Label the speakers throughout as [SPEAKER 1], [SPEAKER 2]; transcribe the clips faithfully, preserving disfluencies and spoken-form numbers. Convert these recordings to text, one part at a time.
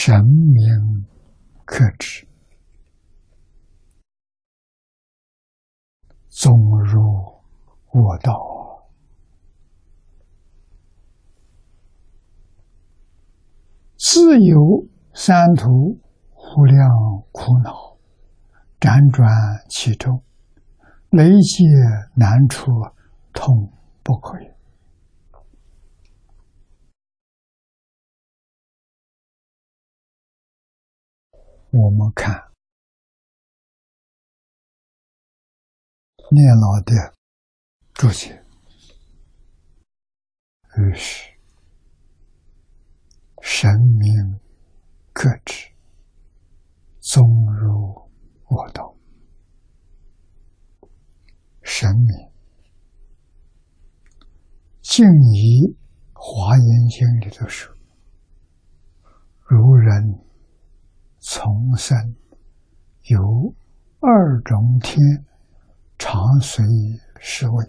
[SPEAKER 1] 神明克制，纵入我道，自有三途无量苦恼，辗转其中，累劫难出，痛不可言。我们看念老的注解，于是神明克制，纵入我道。神明静怡华严经里头说，如人从生有二种天，常随侍卫。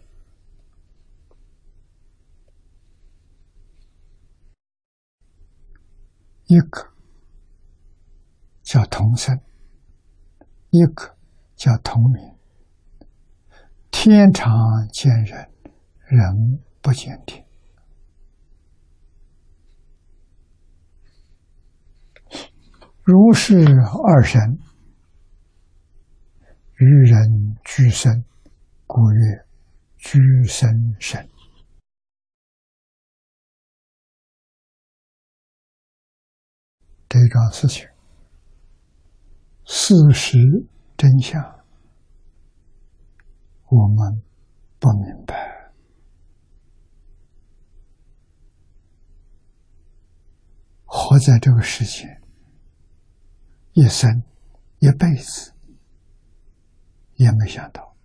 [SPEAKER 1] 一个叫同生，一个叫同名。天常见人，人不见天。如是二神，与人俱生，故曰俱生神。这桩事情，事实真相，我们不明白。活在这个世界，一生一辈子，也没想到，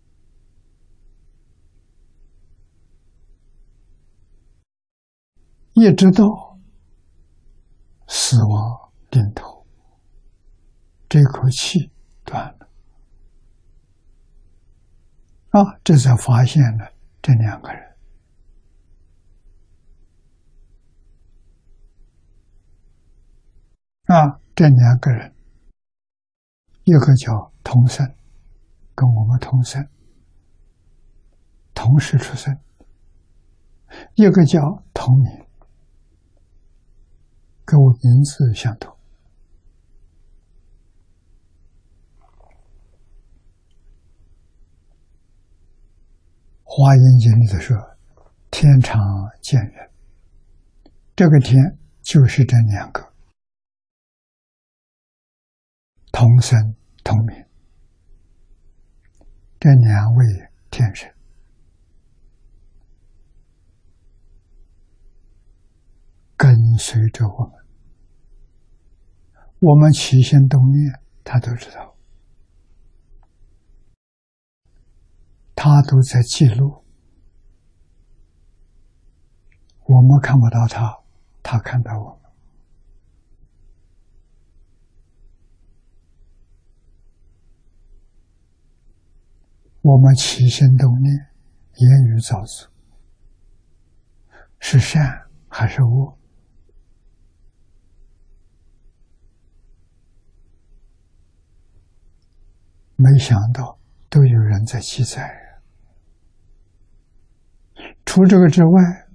[SPEAKER 1] 一直到死亡临头，这口气断了啊！这才发现了这两个人啊，这两个人，一个叫同生，跟我们同生，同时出生；一个叫同名，跟我名字相同。华严经里头说，天常见人，这个天就是这两个同生同名，这两位天神跟随着我们，我们起心动念他都知道，他都在记录，我们看不到他，他看到我们。我们起心动念，言语造作，是善还是恶？没想到都有人在记载。除这个之外，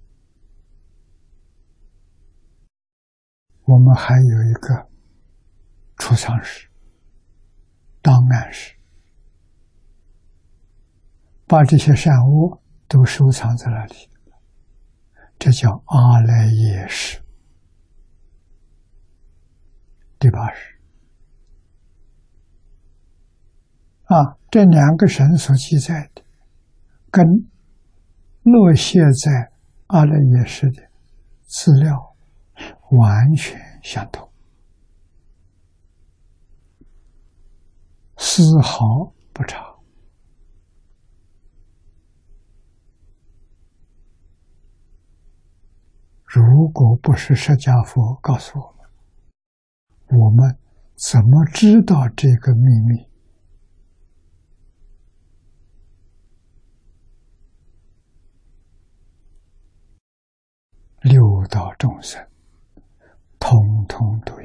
[SPEAKER 1] 我们还有一个储藏室、档案室，把这些善恶都收藏在那里，这叫阿赖耶识。第八识啊，这两个神所记载的，跟落写在阿赖耶识的资料完全相同，丝毫不差。如果不是释迦佛告诉我们，我们怎么知道这个秘密？六道众生通通都